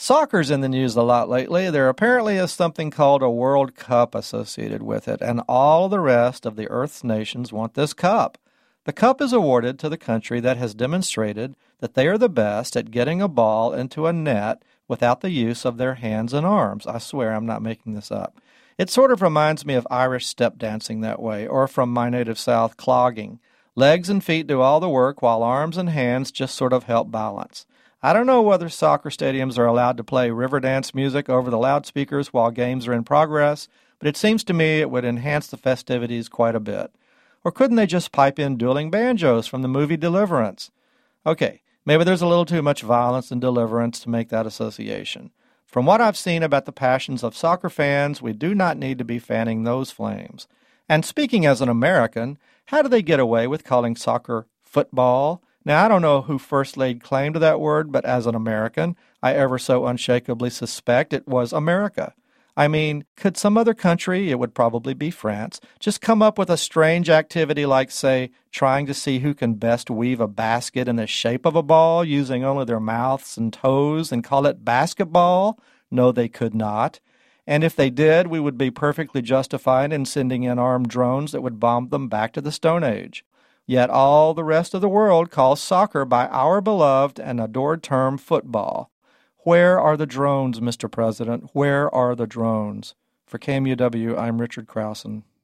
Soccer's in the news a lot lately. There apparently is something called a World Cup associated with it, and all the rest of the Earth's nations want this cup. The cup is awarded to the country that has demonstrated that they are the best at getting a ball into a net without the use of their hands and arms. I swear I'm not making this up. It sort of reminds me of Irish step dancing that way, or from my native South, clogging. Legs and feet do all the work while arms and hands just sort of help balance. I don't know whether soccer stadiums are allowed to play river dance music over the loudspeakers while games are in progress, but it seems to me it would enhance the festivities quite a bit. Or couldn't they just pipe in dueling banjos from the movie Deliverance? Okay, maybe there's a little too much violence in Deliverance to make that association. From what I've seen about the passions of soccer fans, we do not need to be fanning those flames. And speaking as an American, how do they get away with calling soccer football? Now, I don't know who first laid claim to that word, but as an American, I ever so unshakably suspect it was America. I mean, could some other country, it would probably be France, just come up with a strange activity like, say, trying to see who can best weave a basket in the shape of a ball using only their mouths and toes and call it basketball? No, they could not. And if they did, we would be perfectly justified in sending in armed drones that would bomb them back to the Stone Age. Yet all the rest of the world calls soccer by our beloved and adored term football. Where are the drones, Mr. President? Where are the drones? For KMUW, I'm Richard Krausen.